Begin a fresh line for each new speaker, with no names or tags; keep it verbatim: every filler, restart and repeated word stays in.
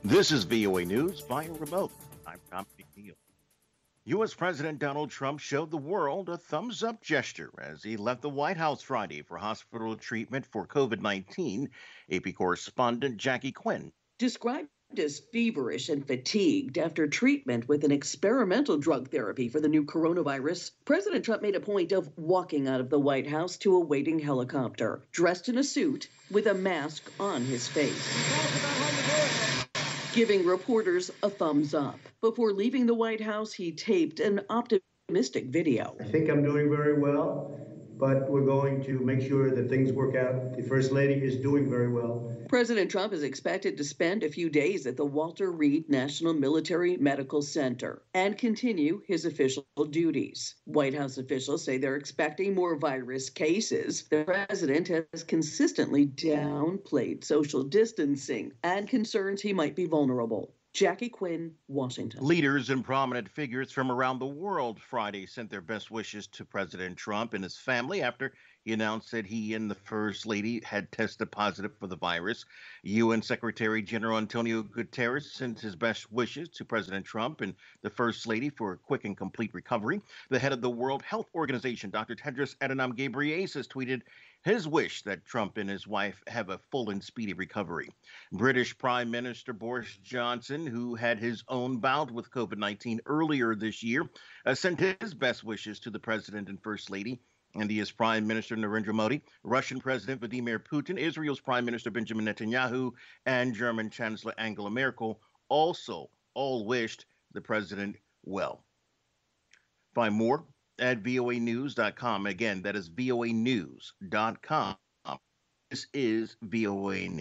This is V O A News via remote. I'm Tom McNeil. U S. President Donald Trump showed the world a thumbs up gesture as he left the White House Friday for hospital treatment for COVID nineteen. A P correspondent Jackie Quinn.
Described as feverish and fatigued after treatment with an experimental drug therapy for the new coronavirus, President Trump made a point of walking out of the White House to a waiting helicopter, dressed in a suit with a mask on his face, giving reporters a thumbs up. Before leaving the White House, he taped an optimistic video.
I think I'm doing very well, but we're going to make sure that things work out. The First Lady is doing very well.
President Trump is expected to spend a few days at the Walter Reed National Military Medical Center and continue his official duties. White House officials say they're expecting more virus cases. The president has consistently downplayed social distancing and concerns he might be vulnerable. Jackie Quinn, Washington.
Leaders and prominent figures from around the world Friday sent their best wishes to President Trump and his family after he announced that he and the First Lady had tested positive for the virus. U N Secretary General Antonio Guterres sent his best wishes to President Trump and the First Lady for a quick and complete recovery. The head of the World Health Organization, Doctor Tedros Adhanom Ghebreyesus, tweeted his wish that Trump and his wife have a full and speedy recovery. British Prime Minister Boris Johnson, who had his own bout with COVID nineteen earlier this year, uh, sent his best wishes to the President and First Lady. India's Prime Minister Narendra Modi, Russian President Vladimir Putin, Israel's Prime Minister Benjamin Netanyahu, and German Chancellor Angela Merkel also all wished the president well. Find more at V O A news dot com. Again, that is V O A news dot com. This is V O A News.